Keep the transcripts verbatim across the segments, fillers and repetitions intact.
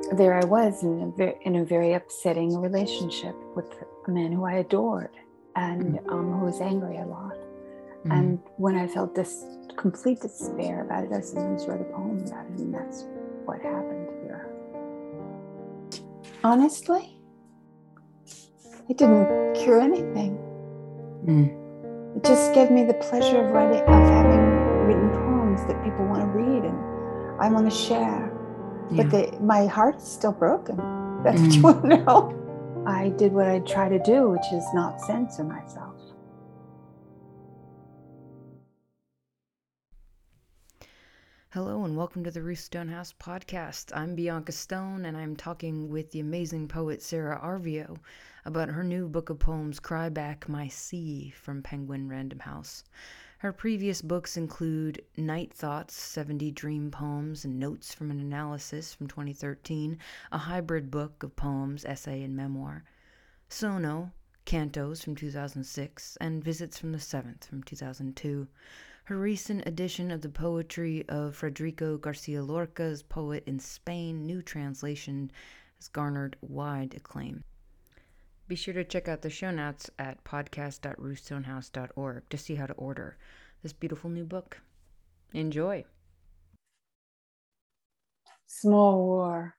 there I was in a, very, in a very upsetting relationship with a man who I adored and mm. um, who was angry a lot. Mm. And when I felt this complete despair about it, I sometimes wrote a poem about it, and that's what happened here. Honestly, it didn't cure anything. Mm. It just gave me the pleasure of writing, of having written poems that people want to read and I want to share. Yeah. But they, my heart's still broken. That's mm. what you want to know. I did what I try to do, which is not censor myself. Hello and welcome to the Ruth Stonehouse podcast. I'm Bianca Stone and I'm talking with the amazing poet Sarah Arvio about her new book of poems, Cry Back My Sea, from Penguin Random House. Her previous books include Night Thoughts, seventy Dream Poems and Notes from an Analysis from twenty thirteen, a hybrid book of poems, essay, and memoir. Sono, Cantos from two thousand six, and Visits from the Seventh from two thousand two. Her recent edition of the poetry of Federico Garcia Lorca's Poet in Spain, new translation, has garnered wide acclaim. Be sure to check out the show notes at podcast dot ruth stonehouse dot org to see how to order this beautiful new book. Enjoy. Small War.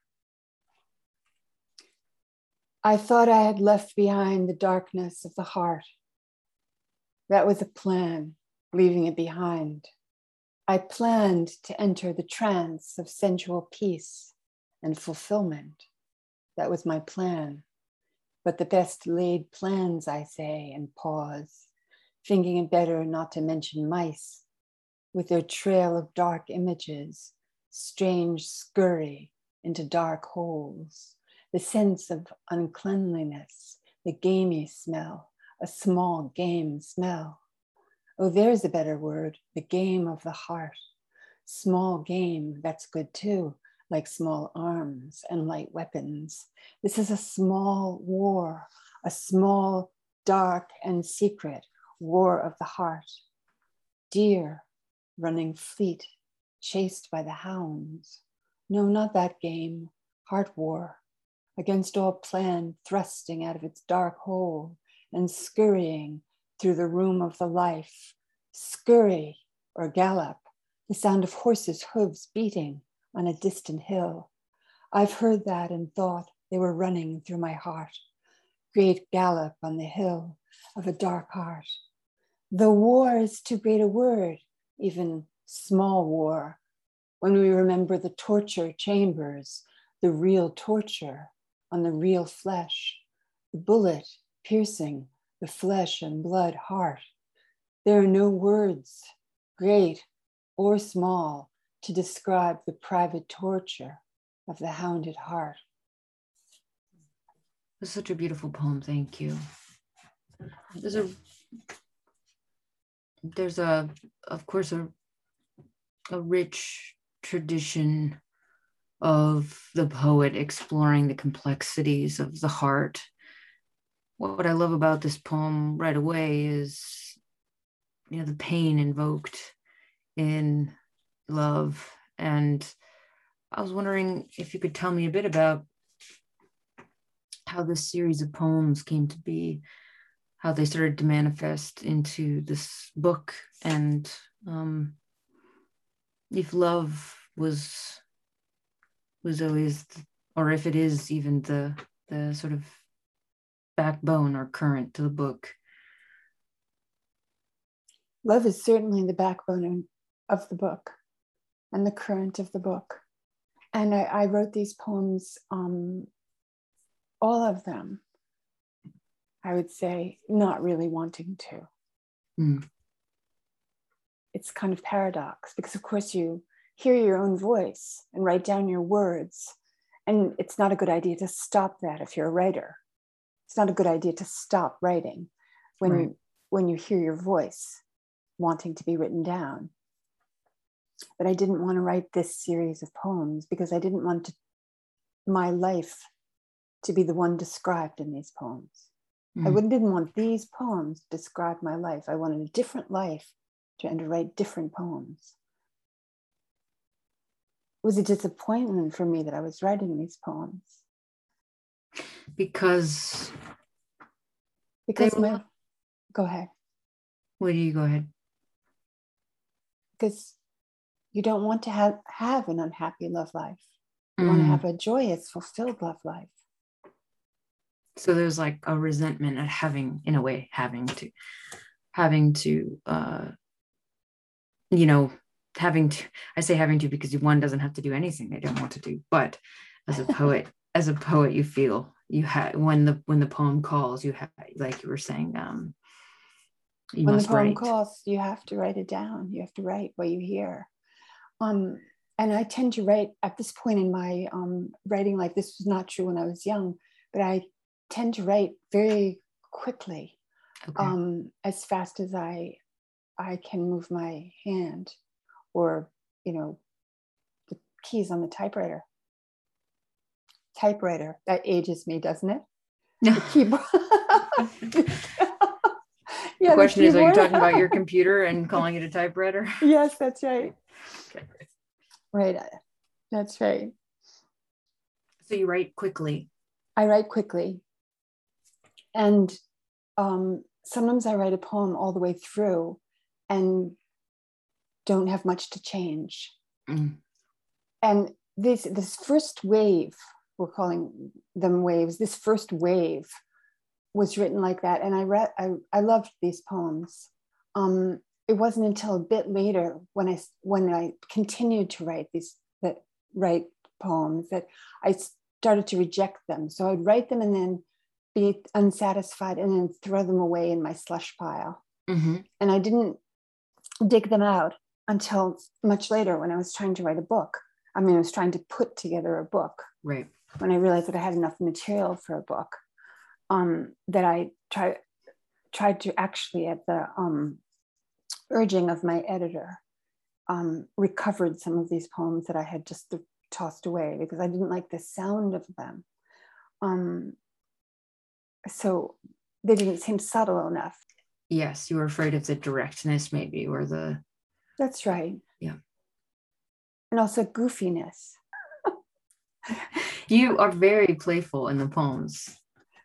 I thought I had left behind the darkness of the heart. That was a plan. Leaving it behind. I planned to enter the trance of sensual peace and fulfillment. That was my plan. But the best laid plans, I say, and pause, thinking it better not to mention mice, with their trail of dark images, strange scurry into dark holes, the sense of uncleanliness, the gamey smell, a small game smell. Oh, there's a better word, the game of the heart. Small game, that's good too, like small arms and light weapons. This is a small war, a small, dark and secret war of the heart. Deer running fleet, chased by the hounds. No, not that game, heart war, against all plan, thrusting out of its dark hole and scurrying through the room of the life, scurry or gallop, the sound of horses' hooves beating on a distant hill. I've heard that and thought they were running through my heart. Great gallop on the hill of a dark heart. The war is too great a word, even small war, when we remember the torture chambers, the real torture on the real flesh, the bullet piercing the flesh and blood heart. There are no words, great or small, to describe the private torture of the hounded heart. That's such a beautiful poem, thank you. There's a, there's a, of course, a, a rich tradition of the poet exploring the complexities of the heart. What I love about this poem right away is, you know, the pain invoked in love. And I was wondering if you could tell me a bit about how this series of poems came to be, how they started to manifest into this book, and um, if love was was always, or if it is even the the sort of backbone or current to the book. Love is certainly the backbone of the book and the current of the book. And I, I wrote these poems, um, all of them, I would say, not really wanting to. Mm. It's kind of paradox because, of course, you hear your own voice and write down your words. And it's not a good idea to stop that if you're a writer. It's not a good idea to stop writing when, right. when you hear your voice wanting to be written down. But I didn't want to write this series of poems because I didn't want to, my life to be the one described in these poems. Mm. I wouldn't, didn't want these poems to describe my life. I wanted a different life, trying to write different poems. was a disappointment for me that I was writing these poems. Because Because they were, my, go ahead. Will you go ahead? Because you don't want to have, have an unhappy love life. You Mm. want to have a joyous, fulfilled love life. So there's like a resentment at having, in a way, having to, having to, uh, you know, having to, I say having to because one doesn't have to do anything they don't want to do. But as a poet, as a poet, you feel you have, when the, when the poem calls, you have, like you were saying, um, you when must the poem write. calls, you have to write it down. You have to write what you hear. Um, and I tend to write at this point in my um, writing life. This was not true when I was young, but I tend to write very quickly, Okay. um, as fast as I I can move my hand, or you know, the keys on the typewriter. Typewriter, that ages me, doesn't it? The keyboard. Yeah, the question the is, are you talking about your computer and calling it a typewriter? Yes, that's right. Okay. Right. That's right. So you write quickly. I write quickly. And um, sometimes I write a poem all the way through and don't have much to change. Mm. And this, this first wave, we're calling them waves, this first wave was written like that. And I read, I, I loved these poems. Um, it wasn't until a bit later when I, when I continued to write these, that write poems, that I started to reject them. So I'd write them and then be unsatisfied and then throw them away in my slush pile. Mm-hmm. And I didn't dig them out until much later when I was trying to write a book. I mean, I was trying to put together a book. Right. When I realized that I had enough material for a book. Um, that I try, tried to actually, at the um, urging of my editor, um, recovered some of these poems that I had just th- tossed away because I didn't like the sound of them. Um, so they didn't seem subtle enough. Yes, you were afraid of the directness maybe, or the... That's right. Yeah. And also goofiness. You are very playful in the poems.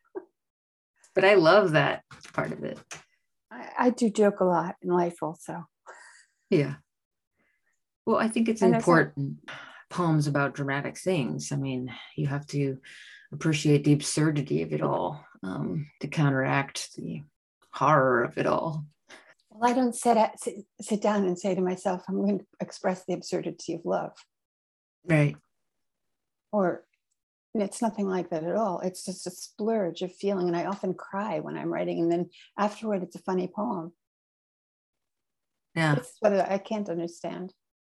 But I love that part of it. I, I do joke a lot in life also. Yeah. Well, I think it's and important. A- poems about dramatic things. I mean, you have to appreciate the absurdity of it all um, to counteract the horror of it all. Well, I don't sit, at, sit, sit down and say to myself, I'm going to express the absurdity of love. Right. Or it's nothing like that at all. It's just a splurge of feeling. And I often cry when I'm writing. And then afterward, it's a funny poem. Yeah. This is what I can't understand.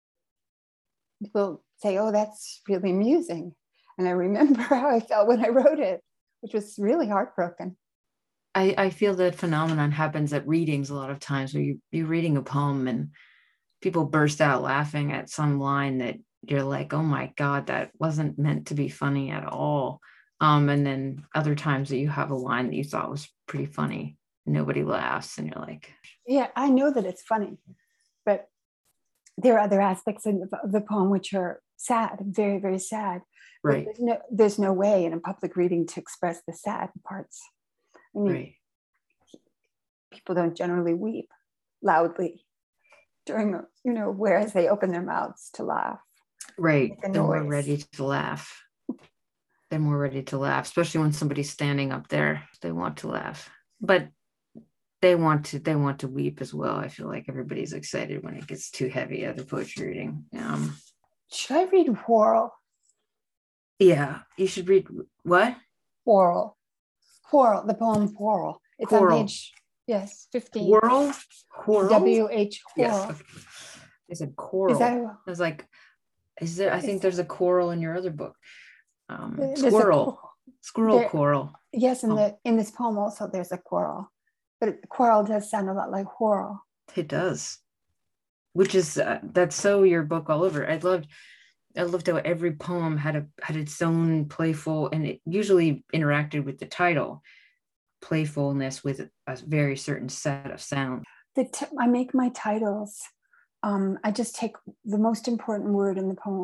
People say, oh, that's really amusing. And I remember how I felt when I wrote it, which was really heartbroken. I, I feel that phenomenon happens at readings a lot of times where you, you're reading a poem and people burst out laughing at some line that you're like, oh my God, that wasn't meant to be funny at all. Um, and then other times that you have a line that you thought was pretty funny, nobody laughs, and you're like, yeah, I know that it's funny, but there are other aspects of the poem which are sad, very, very sad. Right. There's no, there's no way in a public reading to express the sad parts. I mean, right. People don't generally weep loudly during, you know, whereas they open their mouths to laugh. Right. They're more ready to laugh. They're more ready to laugh, especially when somebody's standing up there. They want to laugh, but they want to, they want to weep as well. I feel like everybody's excited when it gets too heavy at the poetry reading. Um, should I read Quarrel? Yeah, you should read what? Quarrel. Quarrel, the poem Quarrel. It's Quarrel. on page, yes, fifteen. Quarrel? Quarrel? W H Quarrel. Yes. I said coral. That, I was like, is there, I think there's a coral in your other book. Um, squirrel. A, Squirrel there, coral. Yes, in, oh. the, in this poem also there's a quarrel. But quarrel does sound a lot like whirl. It does. Which is, uh, that's so your book all over. I loved I loved how every poem had a had its own playful, and it usually interacted with the title, playfulness with a very certain set of sound. The t- I make my titles. Um, I just take the most important word in the poem,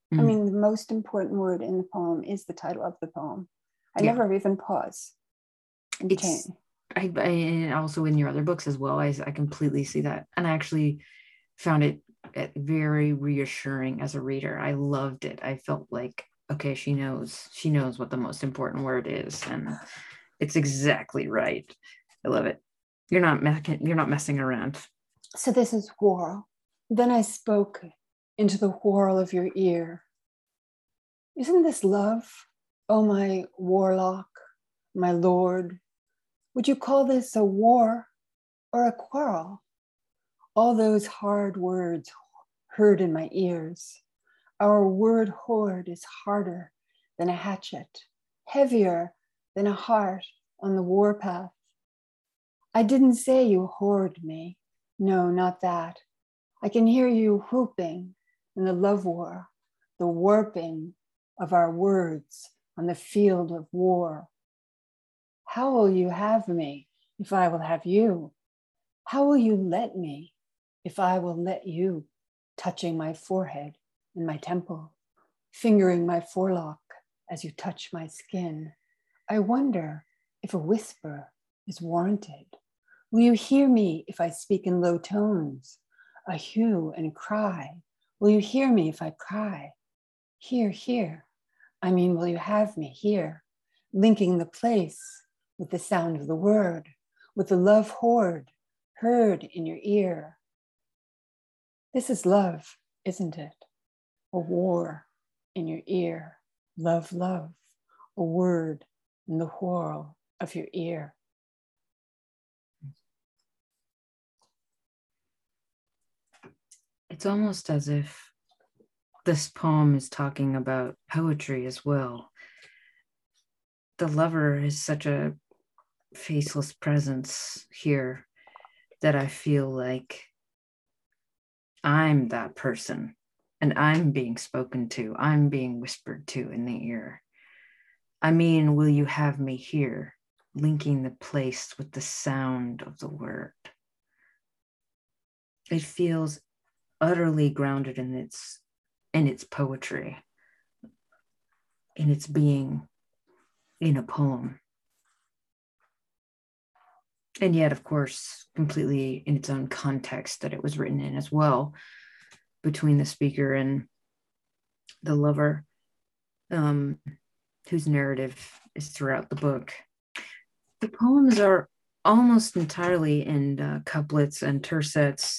I Mm. mean, the most important word in the poem is the title of the poem. I Yeah. never even pause and It's, change. I, I, and also in your other books as well, I, I completely see that. And I actually found it uh, very reassuring as a reader. I loved it. I felt like, okay, she knows, she knows what the most important word is. And it's exactly right. I love it. You're not, me- you're not messing around. So this is whirl. Then I spoke into the whirl of your ear. Isn't this love, oh my warlock, my lord? Would you call this a war or a quarrel? All those hard words heard in my ears. Our word hoard is harder than a hatchet, heavier than a heart on the warpath. I didn't say you hoard me. No, not that. I can hear you whooping in the love war, the warping of our words on the field of war. How will you have me if I will have you? How will you let me if I will let you, touching my forehead and my temple, fingering my forelock as you touch my skin? I wonder if a whisper is warranted. Will you hear me if I speak in low tones, a hue and cry? Will you hear me if I cry? Here, here. I mean, will you have me here, linking the place with the sound of the word, with the love hoard heard in your ear? This is love, isn't it? A war in your ear. Love, love, a word in the whirl of your ear. It's almost as if this poem is talking about poetry as well. The lover is such a faceless presence here that I feel like I'm that person and I'm being spoken to, I'm being whispered to in the ear. I mean, will you have me here, linking the place with the sound of the word? It feels utterly grounded in its in its poetry, in its being in a poem. And yet, of course, completely in its own context that it was written in as well, between the speaker and the lover, um, whose narrative is throughout the book. The poems are almost entirely in uh, couplets and tercets.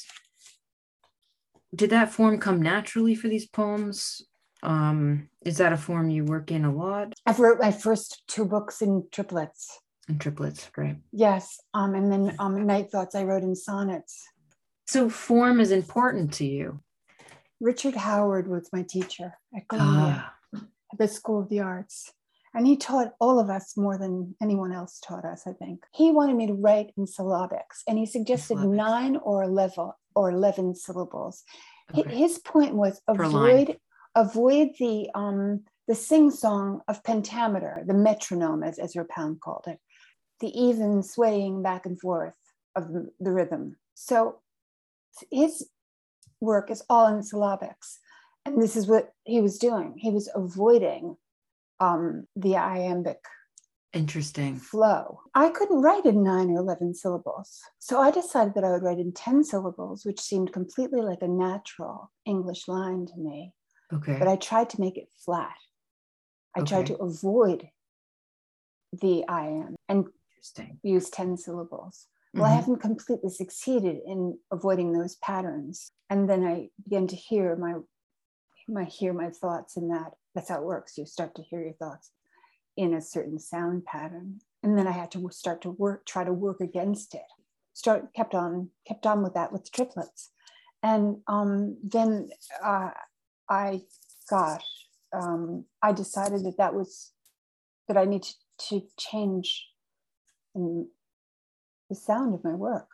Did that form come naturally for these poems? Um, is that a form you work in a lot? I've wrote my first two books in triplets. In triplets, right? Yes, um, and then um, Night Thoughts I wrote in sonnets. So form is important to you. Richard Howard was my teacher at Columbia, ah. at the School of the Arts. And he taught all of us more than anyone else taught us, I think. He wanted me to write in syllabics, and he suggested nine or eleven or eleven syllables. Okay. His point was avoid avoid the um, the sing-song of pentameter, the metronome, as Ezra Pound called it, the even swaying back and forth of the, the rhythm. So his work is all in syllabics, and this is what he was doing. He was avoiding um, the iambic Interesting flow. I couldn't write in nine or eleven syllables. So I decided that I would write in ten syllables, which seemed completely like a natural English line to me. Okay. But I tried to make it flat. I okay. tried to avoid the iamb and Interesting. use ten syllables. Well, mm-hmm. I haven't completely succeeded in avoiding those patterns. And then I began to hear my, my hear my thoughts in that. That's how it works. You start to hear your thoughts in a certain sound pattern. And then I had to start to work, try to work against it. Start, kept on, kept on with that with the triplets. And um, then uh, I, gosh, um, I decided that that was, that I need to, to change in the sound of my work,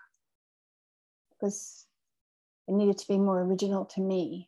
because it needed to be more original to me.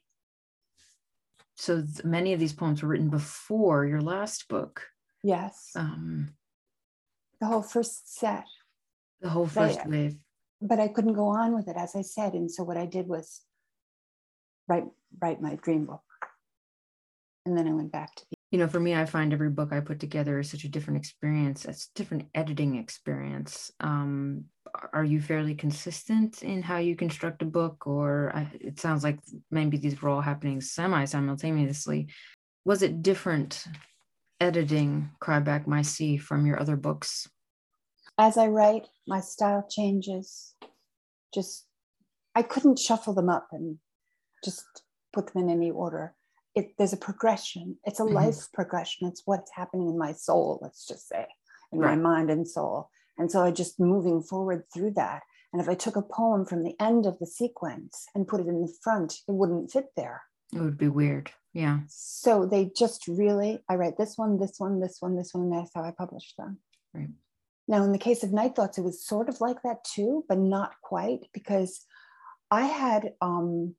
So th- many of these poems were written before your last book. Yes. Um, the whole first set. The whole first but I, wave. But I couldn't go on with it, as I said. And so what I did was write, write my dream book. And then I went back to the. You know, for me, I find every book I put together is such a different experience. It's a different editing experience. Um, are you fairly consistent in how you construct a book? Or I, it sounds like maybe these were all happening semi-simultaneously. Was it different editing Cry Back My Sea from your other books? As I write, my style changes. Just, I couldn't shuffle them up and just put them in any order. It, there's a progression. It's a mm-hmm. life progression. It's what's happening in my soul, let's just say, in right. my mind and soul. And so I just moving forward through that. And if I took a poem from the end of the sequence and put it in the front, it wouldn't fit there. It would be weird. Yeah. So they just really, I write this one, this one, this one, this one, and that's how I publish them. Right. Now, in the case of Night Thoughts, it was sort of like that too, but not quite, because I had um,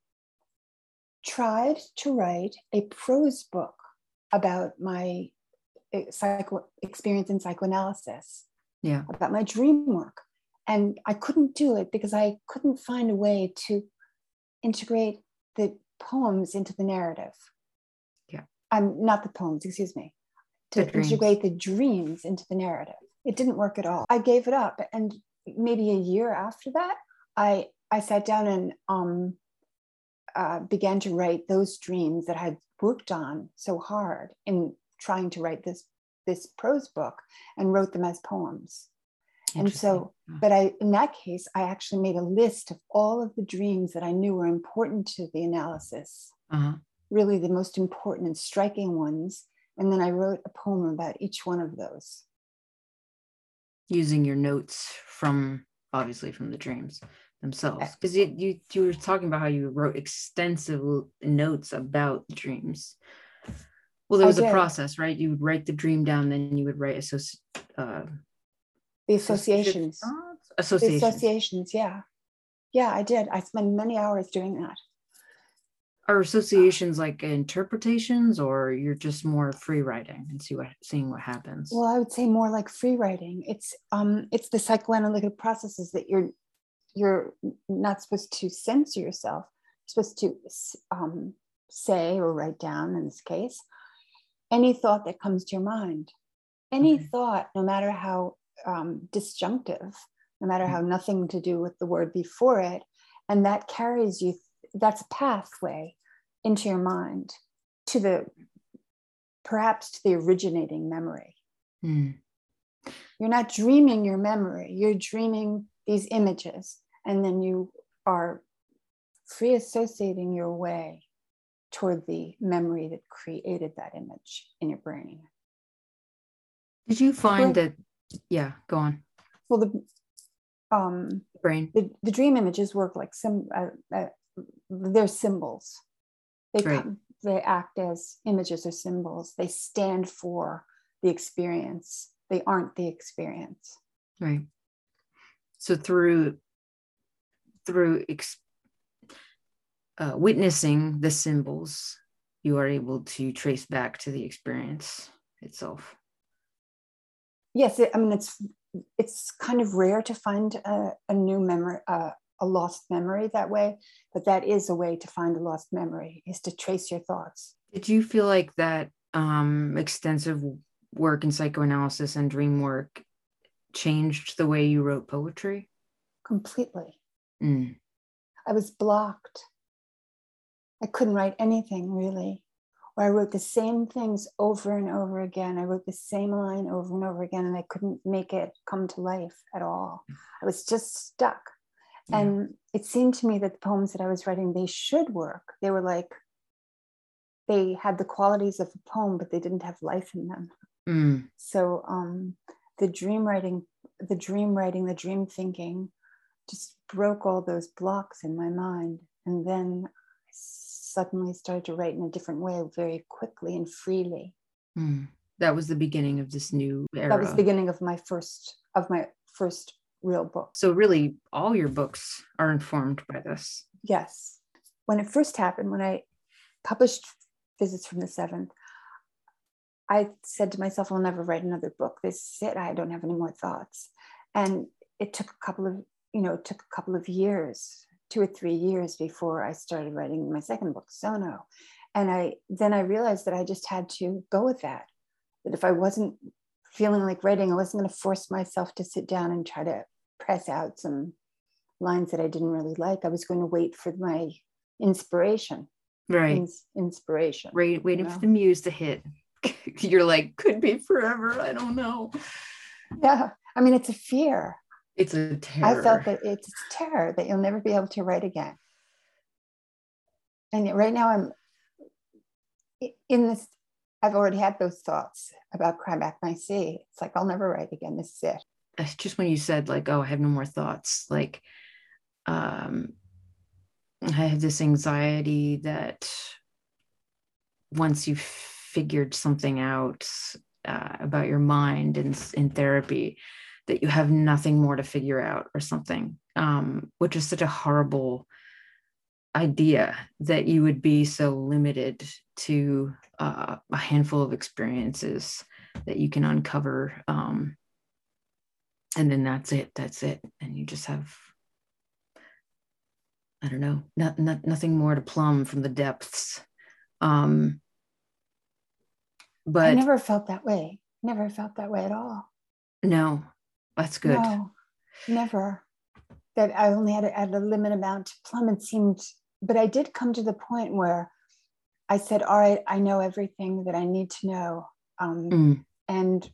tried to write a prose book about my psycho experience in psychoanalysis, yeah, about my dream work. And I couldn't do it because I couldn't find a way to integrate the poems into the narrative. Yeah. Um, not the poems, excuse me, to the integrate the dreams into the narrative. It didn't work at all. I gave it up. And maybe a year after that, I, I sat down and um, uh, began to write those dreams that I'd worked on so hard in trying to write this, this prose book, and wrote them as poems. And so, but I, in that case, I actually made a list of all of the dreams that I knew were important to the analysis, uh-huh. really the most important and striking ones. And then I wrote a poem about each one of those. Using your notes from, obviously from the dreams themselves. Because you, you, you were talking about how you wrote extensive notes about dreams. Well, there was a process, right? You would write the dream down, then you would write associ- uh the associations. Associations. The associations, yeah. Yeah, I did. I spent many hours doing that. Are associations like interpretations, or you're just more free writing and see what seeing what happens? Well, I would say more like free writing. It's um it's the psychoanalytic processes that you're you're not supposed to censor yourself. You're supposed to um say or write down, in this case, any thought that comes to your mind. Any okay. thought, no matter how um, disjunctive, no matter how nothing to do with the word before it, and that carries you, that's a pathway into your mind, to the, perhaps to the originating memory. Mm. You're not dreaming your memory, you're dreaming these images, and then you are free associating your way toward the memory that created that image in your brain. Did you find that, yeah, go on. Well, the um, brain, the, the dream images work like some, uh, uh, they're symbols. They right. come, they act as images or symbols. They stand for the experience. They aren't the experience. Right. So through through ex, uh, witnessing the symbols, you are able to trace back to the experience itself. Yes, it, I mean, it's it's kind of rare to find a, a new memory, uh, a lost memory that way, but that is a way to find a lost memory, is to trace your thoughts. Did you feel like that um, extensive work in psychoanalysis and dream work changed the way you wrote poetry? Completely. Mm. I was blocked. I couldn't write anything, really. Or I wrote the same things over and over again. I wrote the same line over and over again, and I couldn't make it come to life at all. I was just stuck. Yeah. And it seemed to me that the poems that I was writing, they should work. They were like, they had the qualities of a poem, but they didn't have life in them. Mm. So um, the dream writing, the dream writing, the dream thinking just broke all those blocks in my mind. And then I suddenly started to write in a different way, very quickly and freely. Mm. That was the beginning of this new era. That was the beginning of my first, of my first real book. So really, all your books are informed by this. Yes. When it first happened, when I published Visits from the Seventh, I said to myself, I'll never write another book. This is it. I don't have any more thoughts. And it took a couple of, you know, it took a couple of years, two or three years before I started writing my second book, Sono. and I then I realized that I just had to go with that. That if I wasn't feeling like writing, I wasn't going to force myself to sit down and try to press out some lines that I didn't really like. I was going to wait for my inspiration. Right. Ins- inspiration. Right. Waiting you know? for the muse to hit. You're like, could be forever. I don't know. Yeah. I mean, it's a fear. It's a terror. I felt that it's terror that you'll never be able to write again. And right now I'm in this, I've already had those thoughts about Cry Back My Sea. It's like, I'll never write again. This is it. It's just when you said like, oh, I have no more thoughts. Like, um, I have this anxiety that once you've figured something out uh, about your mind in, in therapy, that you have nothing more to figure out or something, um, which is such a horrible idea, that you would be so limited to uh, a handful of experiences that you can uncover. Um, and then that's it, that's it. And you just have, I don't know, not, not, nothing more to plumb from the depths. Um, but I never felt that way. Never felt that way at all. No, that's good. No, never. That I only had a, had a limited amount to plumb. It seemed, but I did come to the point where I said, all right, I know everything that I need to know. Um, mm. And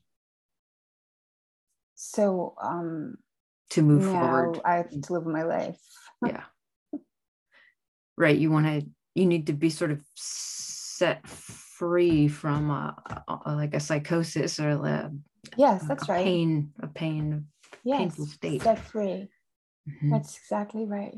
so um, to move now forward. I have to live my life. Yeah. Right. You want to, you need to be sort of set free from a, a, like a psychosis or a, yes, that's a right. pain, a pain, yes, painful state. Set free. Mm-hmm. That's exactly right.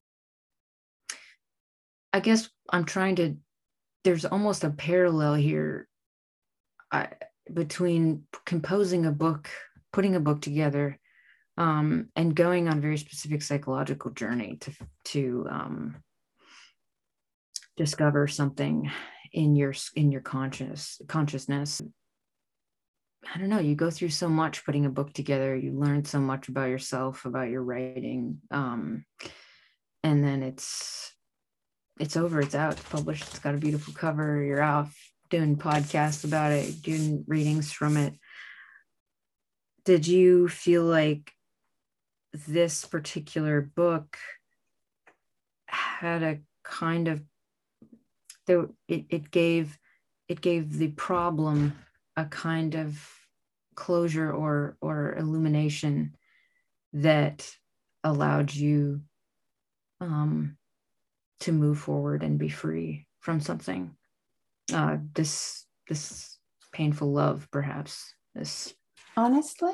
I guess I'm trying to, there's almost a parallel here I, between composing a book, putting a book together, um, and going on a very specific psychological journey to, to um, discover something in your in your conscious consciousness. I don't know, you go through so much putting a book together, you learn so much about yourself, about your writing, um, and then it's it's over, it's out, it's published, it's got a beautiful cover, you're off doing podcasts about it, doing readings from it. Did you feel like this particular book had a kind of, though it, it gave it gave the problem a kind of closure or or illumination that allowed you um, to move forward and be free from something, uh, this this painful love, perhaps this. Honestly,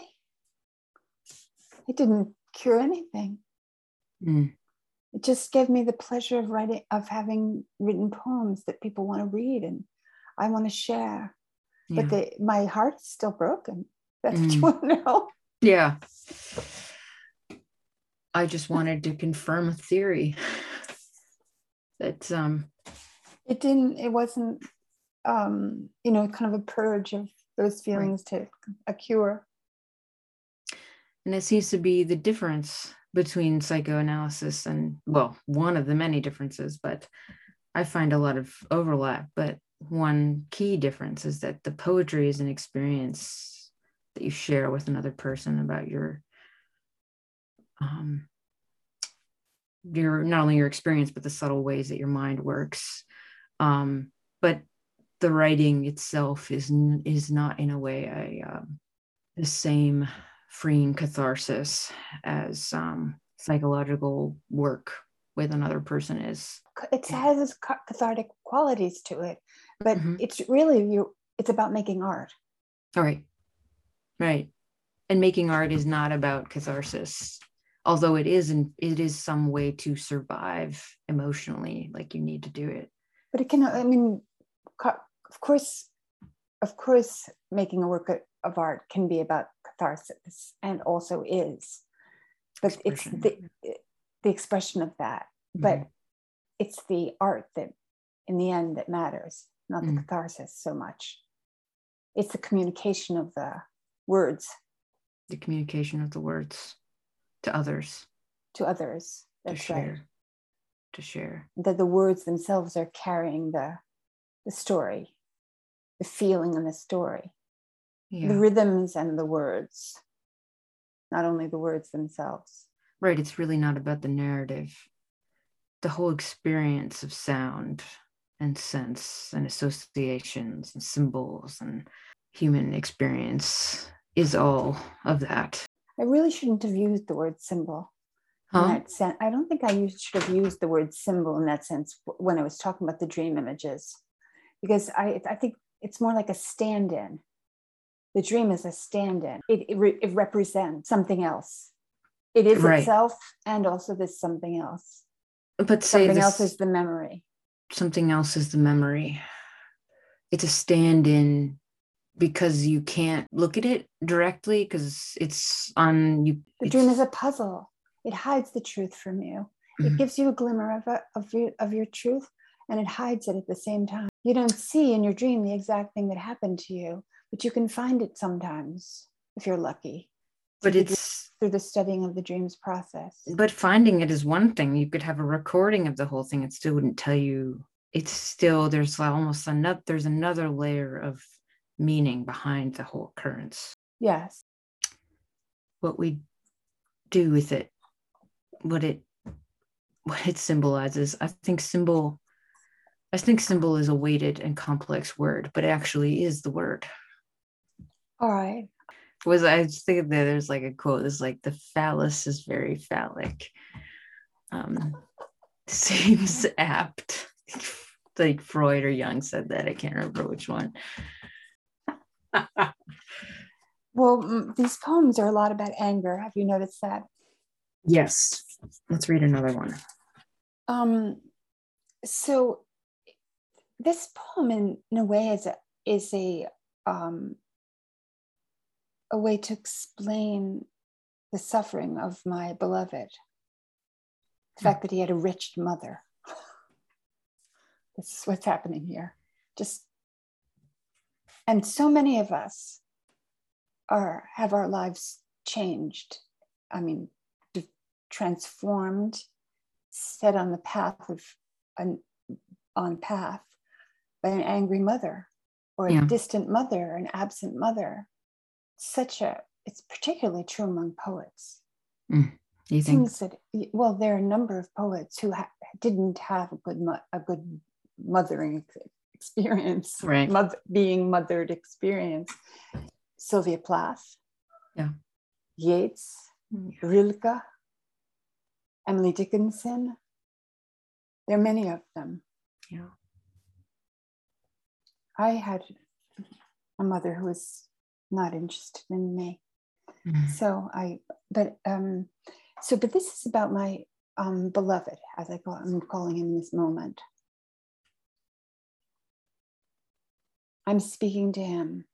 it didn't cure anything. Mm. It just gave me the pleasure of writing, of having written poems that people want to read and I want to share. Yeah. But they, my heart's still broken. That's mm. what you want to know. Yeah. I just wanted to confirm a theory that um it didn't, it wasn't um, you know, kind of a purge of those feelings, right, to a cure. And it seems to be the difference between psychoanalysis and, well, one of the many differences, but I find a lot of overlap. But one key difference is that the poetry is an experience that you share with another person about your, um, your not only your experience, but the subtle ways that your mind works. Um, but the writing itself is is not in a way a um, the same freeing catharsis as um, psychological work with another person is. It has cathartic qualities to it, but mm-hmm. it's really you. It's about making art. All right, right, and making art is not about catharsis, although it is, and it is some way to survive emotionally. Like you need to do it, but it can. I mean, of course, of course, making a work of art can be about catharsis, and also is, but expression. It's the the expression of that. Mm-hmm. But it's the art that, in the end, that matters, not the mm. catharsis so much. It's the communication of the words. The communication of the words to others. To others. That's to share. Right. To share. That the words themselves are carrying the the story, the feeling in the story, Yeah. the rhythms and the words, not only the words themselves. Right. It's really not about the narrative. The whole experience of sound and sense and associations and symbols and human experience is all of that. I really shouldn't have used the word symbol Huh? in that sense. I don't think I used, should have used the word symbol in that sense when I was talking about the dream images, because I, I think it's more like a stand-in. The dream is a stand-in. It, it, re, it represents something else. It is Right. itself, and also there's something else. But say Something this, else is the memory. Something else is the memory. It's a stand-in because you can't look at it directly because it's on you. The dream is a puzzle. It hides the truth from you. Mm-hmm. It gives you a glimmer of, a, of, your, of your truth, and it hides it at the same time. You don't see in your dream the exact thing that happened to you, but you can find it sometimes if you're lucky. But through it's the, through the studying of the dreams process. But finding it is one thing. You could have a recording of the whole thing. It still wouldn't tell you. It's still, there's almost another, there's another layer of meaning behind the whole occurrence. Yes. What we do with it, what it, what it symbolizes. I think symbol, I think symbol is a weighted and complex word, but it actually is the word. All right. Was I was thinking that there's like a quote that's like the phallus is very phallic. Um, seems apt. Like Freud or Jung said that. I can't remember which one. Well, these poems are a lot about anger. Have you noticed that? Yes. Let's read another one. Um, so this poem, in, in a way, is a is a um, a way to explain the suffering of my beloved. The fact that he had a wretched mother. This is what's happening here. Just, and so many of us are have our lives changed. I mean, transformed, set on the path of an on path by an angry mother, or a yeah. distant mother, an absent mother. Such a, it's particularly true among poets. Mm, you it think? Seems that, well, there are a number of poets who ha- didn't have a good, mo- a good mothering experience, right? Mother, being mothered experience. Sylvia Plath, yeah, Yeats, yeah. Rilke, Emily Dickinson. There are many of them. Yeah. I had a mother who was not interested in me. Mm-hmm. So I, but, um, so, but this is about my um, beloved, as I call, I'm calling him in this moment. I'm speaking to him.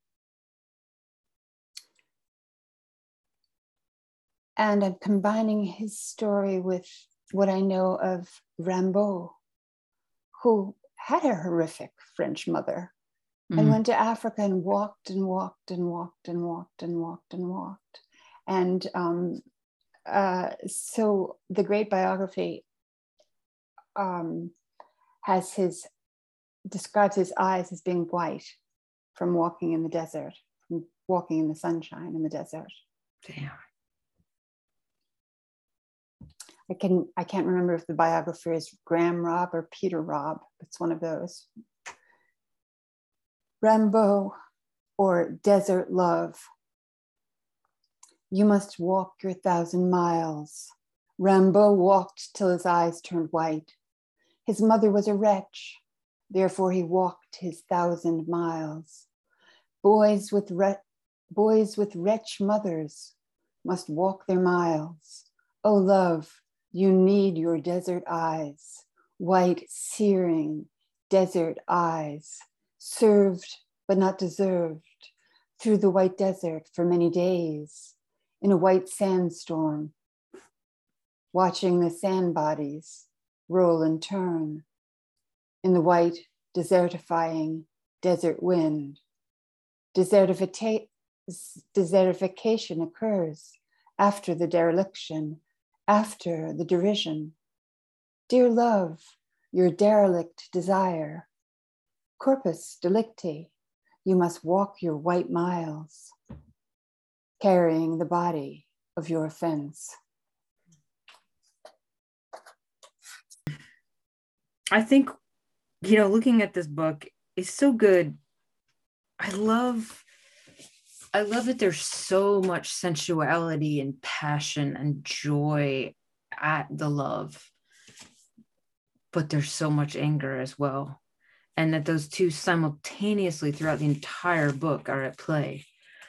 And I'm combining his story with what I know of Rimbaud, who had a horrific French mother. Mm. And went to Africa and walked and walked and walked and walked and walked and walked. And um, uh, so the great biography um, has his, describes his eyes as being white from walking in the desert, from walking in the sunshine in the desert. Damn. I can I can't remember if the biographer is Graham Robb or Peter Robb. It's one of those. Rimbaud, or Desert Love. You must walk your thousand miles. Rimbaud walked till his eyes turned white. His mother was a wretch, therefore he walked his thousand miles. Boys with re- boys with wretch mothers must walk their miles. Oh, love, you need your desert eyes, white, searing desert eyes. Served but not deserved, through the white desert for many days, in a white sandstorm, watching the sand bodies roll and turn, in the white desertifying desert wind. Desertifica- desertification occurs after the dereliction, after the derision. Dear love, your derelict desire, Corpus delicti, you must walk your white miles, carrying the body of your offense. I think, you know, looking at this book is so good. I love, I love that there's so much sensuality and passion and joy at the love, but there's so much anger as well. And that those two simultaneously throughout the entire book are at play.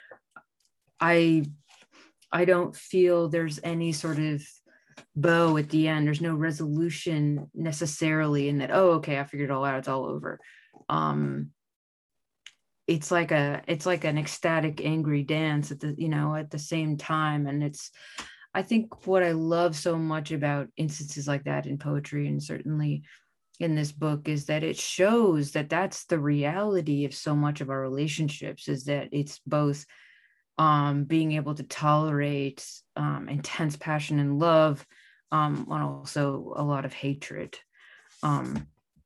I I don't feel there's any sort of bow at the end. There's no resolution necessarily in that, oh, okay, I figured it all out, it's all over. Um, it's like a it's like an ecstatic, angry dance at the, you know, at the same time. And it's, I think what I love so much about instances like that in poetry, and certainly in this book, is that it shows that that's the reality of so much of our relationships, is that it's both um, being able to tolerate um, intense passion and love, um, and also a lot of hatred. Um,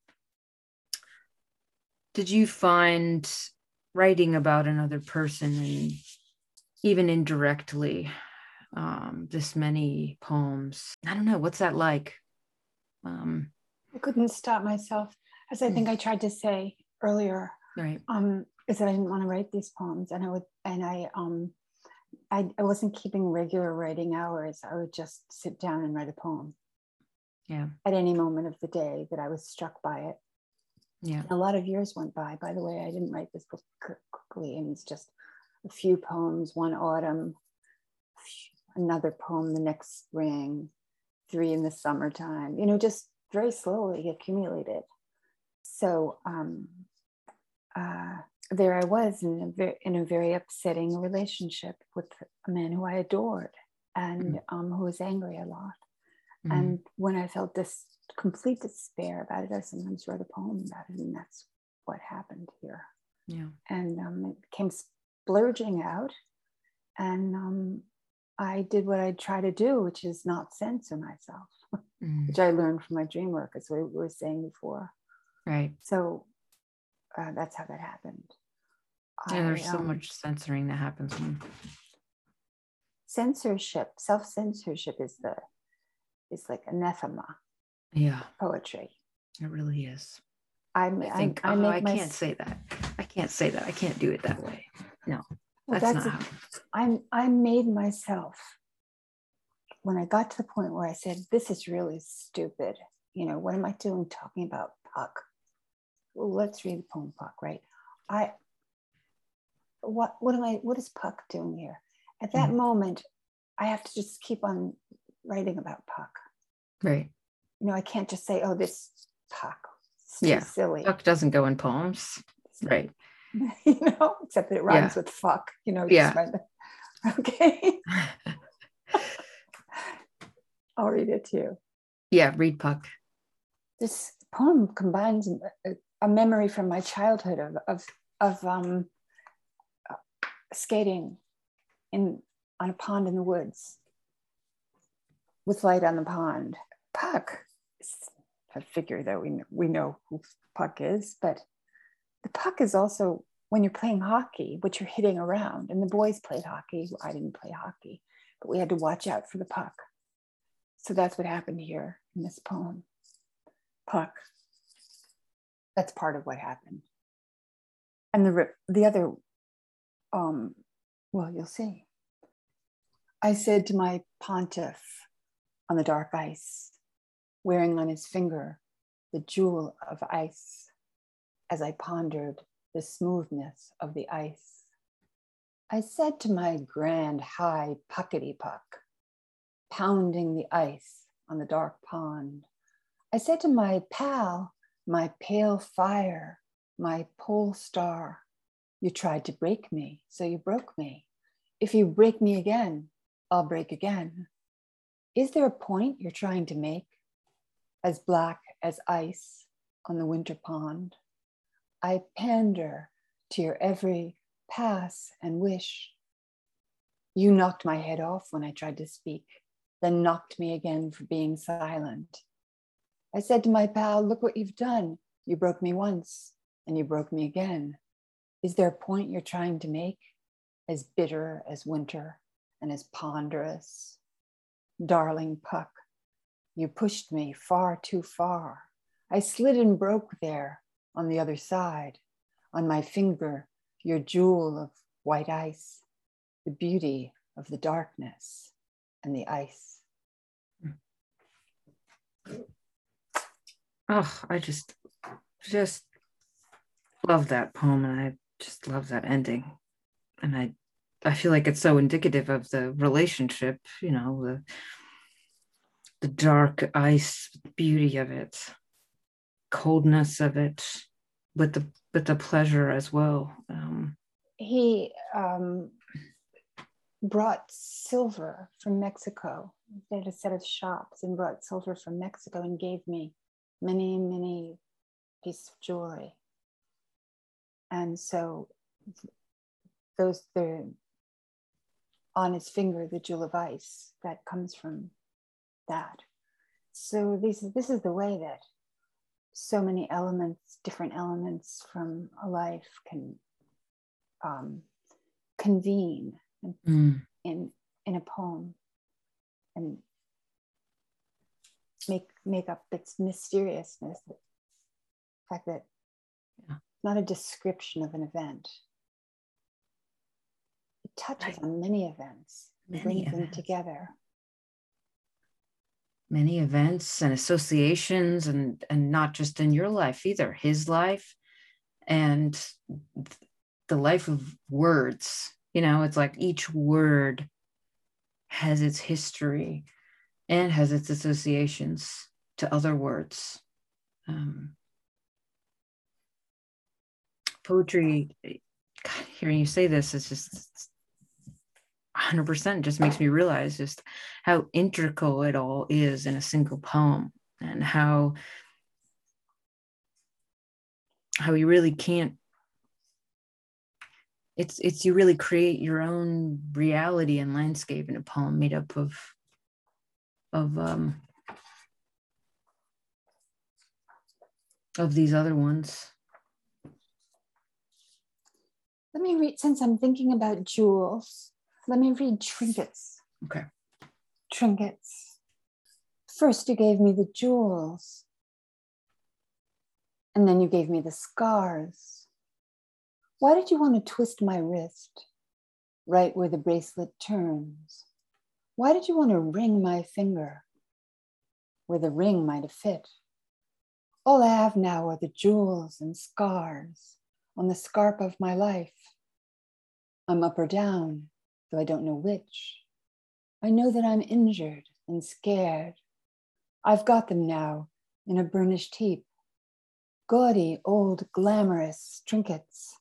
did you find writing about another person, and even indirectly, um, this many poems, I don't know, what's that like? Um, I couldn't stop myself, as I think I tried to say earlier. Right. Um, is that I didn't want to write these poems, and I would, and I, um, I, I wasn't keeping regular writing hours. I would just sit down and write a poem. Yeah. At any moment of the day that I was struck by it. Yeah. A lot of years went by. By the way, I didn't write this book quickly, and it's just a few poems one autumn, another poem the next spring, three in the summertime. You know, just very slowly accumulated. So um, uh, there I was in a, very, in a very upsetting relationship with a man who I adored, and mm-hmm. um, who was angry a lot. Mm-hmm. And when I felt this complete despair about it, I sometimes wrote a poem about it, and that's what happened here. Yeah. And um, it came splurging out, and um, I did what I try to do, which is not censor myself. Mm. Which I learned from my dream work, as we were saying before. Right. So uh, that's how that happened. Yeah, I, there's so um, much censoring that happens. When... Censorship, self-censorship is the is like anathema. Yeah. Poetry. It really is. I, I think I, I, oh, make I my... can't say that. I can't say that. I can't do it that way. No, well, that's, that's not a, how. I I made myself. When I got to the point where I said, this is really stupid, you know, what am I doing talking about Puck? Well, let's read the poem Puck, right? I, what, what am I, what is Puck doing here? At that mm. moment, I have to just keep on writing about Puck. Right. You know, I can't just say, oh, this Puck, it's yeah. too silly. Puck doesn't go in poems. Right. You know, except that it rhymes yeah. with fuck, you know. Yeah. Just right. Okay. I'll read it to you. Yeah, read Puck. This poem combines a, a memory from my childhood of of, of um, uh, skating in on a pond in the woods with light on the pond. Puck, I figure that we we know who Puck is, but the puck is also when you're playing hockey, what you're hitting around. And the boys played hockey. I didn't play hockey, but we had to watch out for the puck. So that's what happened here in this poem. Puck. That's part of what happened. And the the other, um, well, you'll see. I said to my pontiff on the dark ice, wearing on his finger the jewel of ice, as I pondered the smoothness of the ice. I said to my grand high puckety puck, pounding the ice on the dark pond, I said to my pal, my pale fire, my pole star, you tried to break me, so you broke me. If you break me again, I'll break again. Is there a point you're trying to make? As black as ice on the winter pond, I pander to your every pass and wish. You knocked my head off when I tried to speak, then knocked me again for being silent. I said to my pal, look what you've done. You broke me once. and you broke me again. Is there a point you're trying to make? As bitter as winter and as ponderous? Darling Puck, you pushed me far too far. I slid and broke there on the other side. On my finger, your jewel of white ice, the beauty of the darkness and the ice. Oh, I just, just love that poem, and I just love that ending. And I, I feel like it's so indicative of the relationship, you know, the, the dark ice beauty of it, coldness of it, with the with the pleasure as well. Um, he um, brought silver from Mexico. They had a set of shops and brought silver from Mexico and gave me many, many pieces of jewelry. And so those, the on his finger, the jewel of ice, that comes from that. So this, this is the way that so many elements, different elements from a life can um, convene in, mm. in in a poem and make make up its mysteriousness. The fact that yeah. It's not a description of an event. It touches Right. on many events and Many brings them events. together. Many events and associations, and and not just in your life either, his life and the life of words. You know, it's like each word has its history and has its associations to other words. Um, poetry, God, hearing you say this is just one hundred percent just makes me realize just how integral it all is in a single poem, and how how you really can't, it's it's you really create your own reality and landscape in a poem made up of of um of these other ones. Let me read, since I'm thinking about jewels, let me read Trinkets. Okay. Trinkets. First you gave me the jewels, and then you gave me the scars. Why did you want to twist my wrist right where the bracelet turns? Why did you want to ring my finger where the ring might have fit? All I have now are the jewels and scars on the scarp of my life. I'm up or down, though I don't know which. I know that I'm injured and scared. I've got them now in a burnished heap. Gaudy, old, glamorous trinkets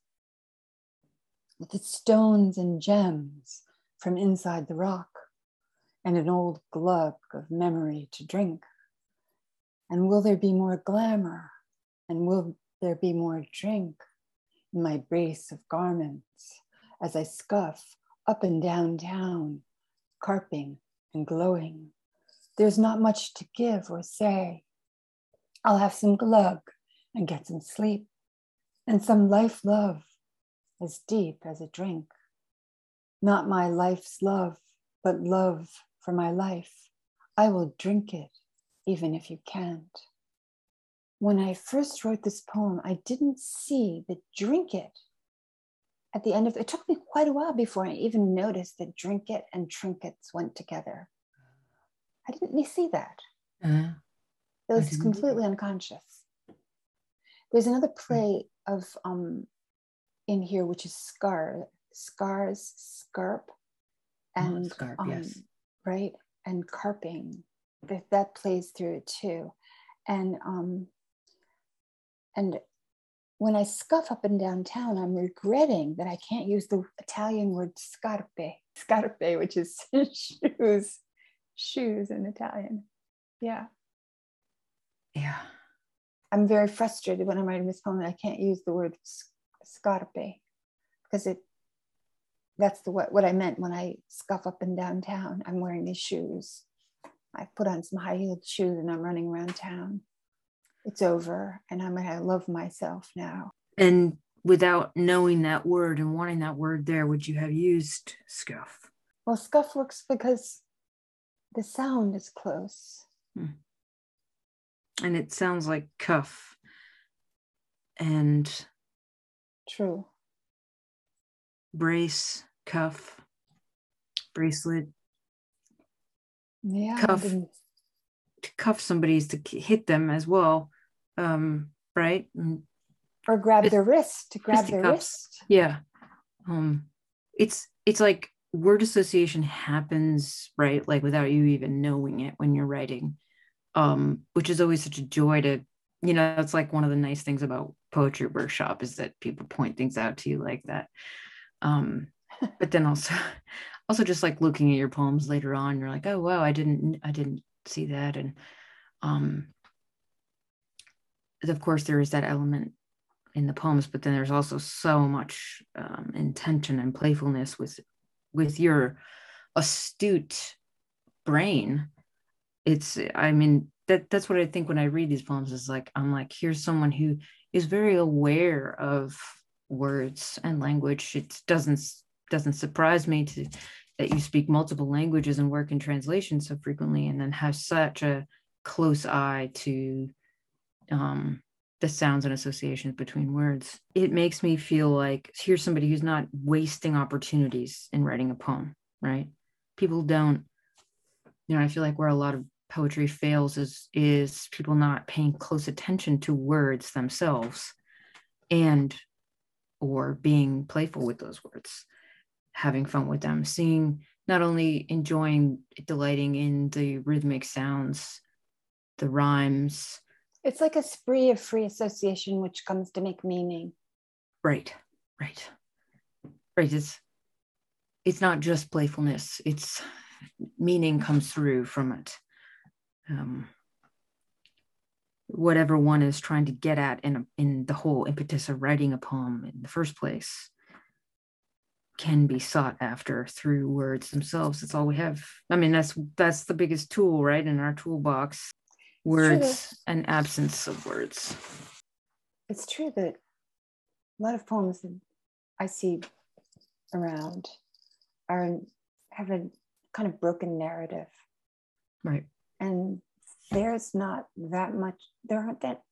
with its stones and gems from inside the rock, and an old glug of memory to drink. And will there be more glamour? And will there be more drink in my brace of garments as I scuff up and down town, carping and glowing? There's not much to give or say. I'll have some glug and get some sleep, and some life love as deep as a drink. Not my life's love, but love for my life. I will drink it, even if you can't. When I first wrote this poem, I didn't see the drink it at the end of it. It took me quite a while before I even noticed that drink it and trinkets went together. I didn't see that. Uh, It was completely unconscious. There's another play of um, in here, which is Scar, Scars, Scarp, and oh, scarp, um, yes. right, and carping. That that plays through it too, and um, and when I scuff up and down town, I'm regretting that I can't use the Italian word scarpe, scarpe, which is shoes, shoes in Italian. Yeah. Yeah. I'm very frustrated when I'm writing this poem that I can't use the word scarpe, because it that's the what, what I meant when I scuff up and down town. I'm wearing these shoes. I put on some high-heeled shoes and I'm running around town. It's over, and I'm I love myself now. And without knowing that word and wanting that word there, would you have used scuff? Well, scuff works because the sound is close. Hmm. And it sounds like cuff. And true. Brace, cuff, bracelet. Yeah. Cuff. To cuff somebody is to hit them as well. Um, right? And or grab their wrist, to grab their wrist. Yeah. Um, it's it's like word association happens, right? Like without you even knowing it when you're writing. Um, which is always such a joy to, you know, it's like one of the nice things about poetry workshop is that people point things out to you like that. Um, but then also, also just like looking at your poems later on, you're like, oh wow, I didn't, I didn't see that. And um, of course, there is that element in the poems, but then there's also so much um, intention and playfulness with with your astute brain. It's, I mean, that that's what I think when I read these poems is like, I'm like, here's someone who is very aware of words and language. It doesn't doesn't surprise me to that you speak multiple languages and work in translation so frequently, and then have such a close eye to um, the sounds and associations between words. It makes me feel like here's somebody who's not wasting opportunities in writing a poem, right? People don't, you know, I feel like where a lot of poetry fails is is people not paying close attention to words themselves and or being playful with those words, having fun with them, seeing, not only enjoying, delighting in the rhythmic sounds, the rhymes. It's like a spree of free association which comes to make meaning. Right, right, right. It's it's not just playfulness. It's meaning comes through from it. Um, whatever one is trying to get at in a, in the whole impetus of writing a poem in the first place can be sought after through words themselves. That's all we have. I mean, that's that's the biggest tool, right, in our toolbox. Words and absence of words. It's true that a lot of poems that I see around are have a kind of broken narrative. Right. And there's not that much, there aren't that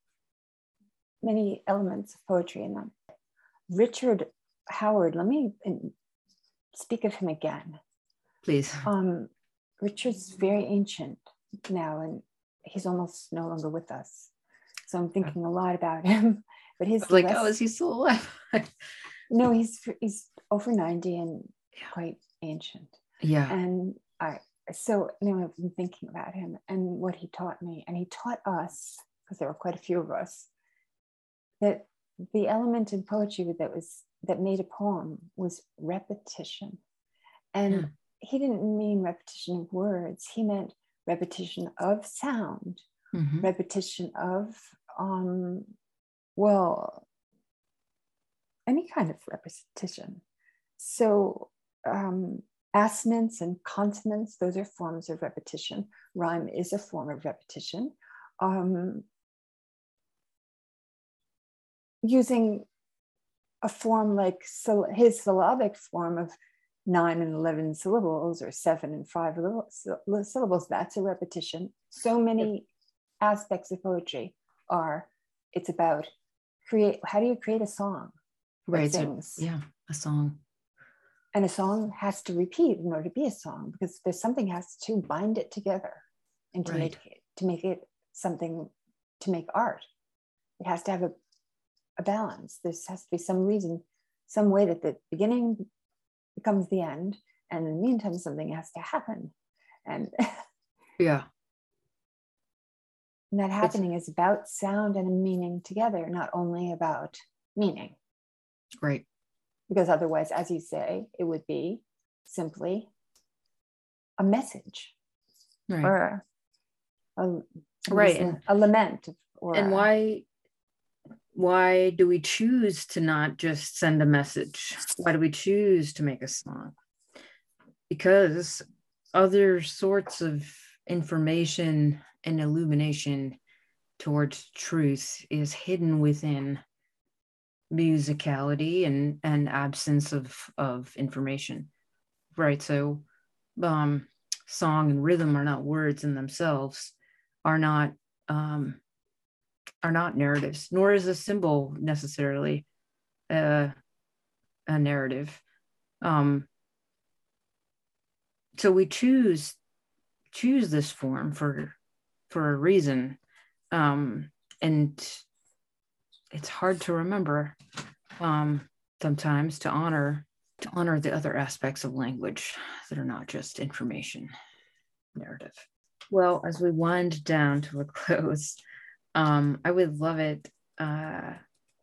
many elements of poetry in them. Richard Howard, let me speak of him again. Please. Um, Richard's very ancient now, and he's almost no longer with us. So I'm thinking a lot about him. But his like, less... oh, is he still alive? No, he's he's over ninety and yeah. quite ancient. Yeah. And I so you know, I've been thinking about him and what he taught me. And he taught us, because there were quite a few of us, that the element in poetry that was that made a poem was repetition. And yeah. he didn't mean repetition of words, he meant repetition of sound, mm-hmm. repetition of um well any kind of repetition. So um assonance and consonance, those are forms of repetition. Rhyme is a form of repetition. Um using a form like his syllabic form of nine and eleven syllables, or seven and five syllables, that's a repetition. So many aspects of poetry are, it's about create, how do you create a song? Right, sings. So, yeah, a song. And a song has to repeat in order to be a song, because there's something has to bind it together and to right. make it, to make it something, to make art. It has to have a, a balance. There has to be some reason, some way that the beginning becomes the end, and in the meantime something has to happen. And yeah. And that happening it's, is about sound and a meaning together, not only about meaning. Right. Because otherwise, as you say, it would be simply a message. Right. Or a, a, right. a, a lament. Or and a, why why do we choose to not just send a message? Why do we choose to make a song? Because other sorts of information and illumination towards truth is hidden within musicality and and absence of of information, right? So um song and rhythm are not words in themselves, are not um are not narratives, nor is a symbol necessarily a, a narrative. um so we choose choose this form for for a reason, um and it's hard to remember um sometimes to honor to honor the other aspects of language that are not just information narrative. Well, as we wind down to a close, um I would love it uh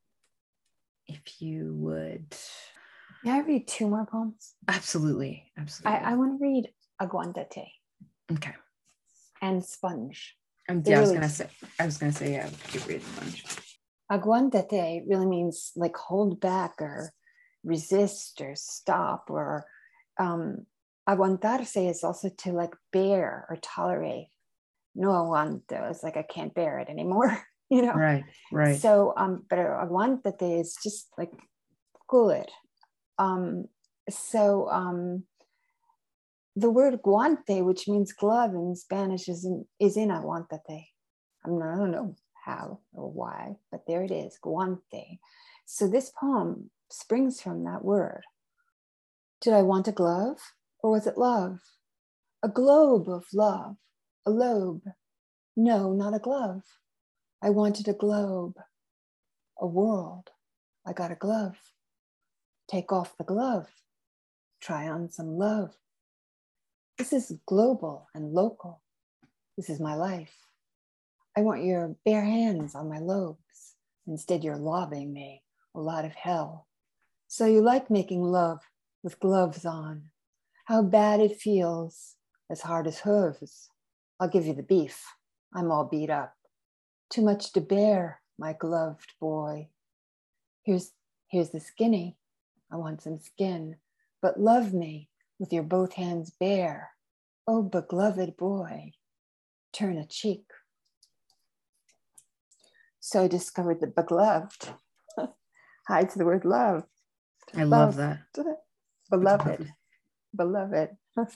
if you would. May I read two more poems? Absolutely, absolutely. I, I want to read Aguantate. Okay. And Sponge. Um, yeah, really I was gonna say. I was gonna say yeah. Keep reading Sponge. Aguantate really means like hold back or resist or stop, or um, aguantarse is also to like bear or tolerate. No aguanto is like I can't bear it anymore. You know. Right. Right. So um, but aguantate is just like cool it. Um, so um, the word guante, which means glove in Spanish, is in, is in aguantate. I mean, I don't know how or why, but there it is, guante. So this poem springs from that word. Did I want a glove, or was it love? A globe of love, a lobe. No, not a glove. I wanted a globe, a world. I got a glove. Take off the glove. Try on some love. This is global and local. This is my life. I want your bare hands on my lobes. Instead, you're lobbing me a lot of hell. So you like making love with gloves on. How bad it feels, as hard as hooves. I'll give you the beef. I'm all beat up. Too much to bear, my gloved boy. Here's, here's the skinny. I want some skin, but love me with your both hands bare. Oh, beloved boy, turn a cheek. So I discovered that beloved hides the word love. I love, love that. Beloved, beloved.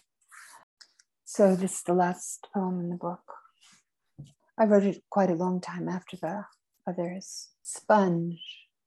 So this is the last poem in the book. I wrote it quite a long time after the others. Sponge.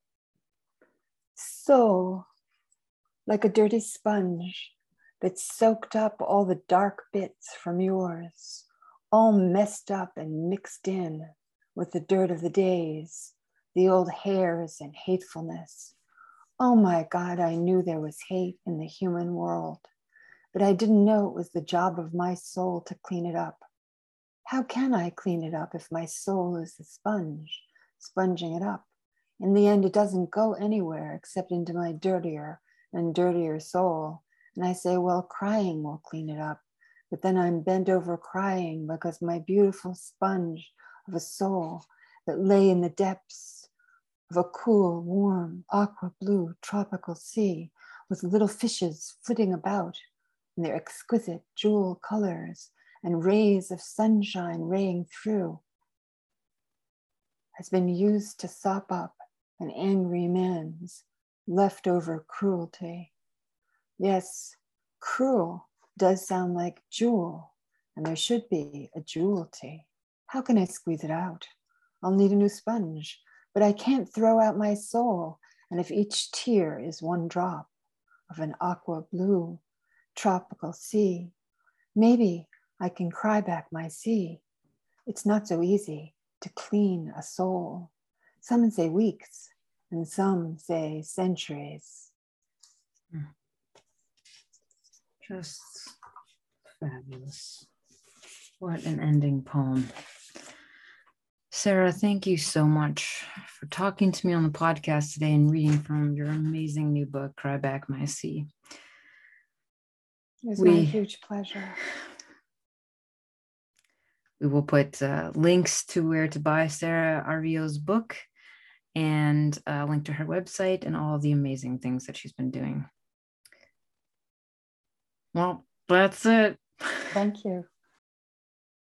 Soul, like a dirty sponge that soaked up all the dark bits from yours, all messed up and mixed in with the dirt of the days, the old hairs and hatefulness. Oh my God, I knew there was hate in the human world, but I didn't know it was the job of my soul to clean it up. How can I clean it up if my soul is the sponge, sponging it up? In the end, it doesn't go anywhere except into my dirtier and dirtier soul. And I say, well, crying will clean it up. But then I'm bent over crying because my beautiful sponge of a soul that lay in the depths of a cool, warm, aqua blue tropical sea with little fishes flitting about in their exquisite jewel colors and rays of sunshine raying through, has been used to sop up an angry man's leftover cruelty. Yes, cruel does sound like jewel, and there should be a jewelty. How can I squeeze it out? I'll need a new sponge, but I can't throw out my soul. And if each tear is one drop of an aqua blue tropical sea, maybe I can cry back my sea. It's not so easy to clean a soul. Some say weeks, and some say centuries. Just fabulous. What an ending poem. Sarah, thank you so much for talking to me on the podcast today and reading from your amazing new book, Cry Back My Sea. It was we, my huge pleasure. We will put uh, links to where to buy Sarah Arvio's book and a link to her website and all the amazing things that she's been doing. Well, that's it. Thank you.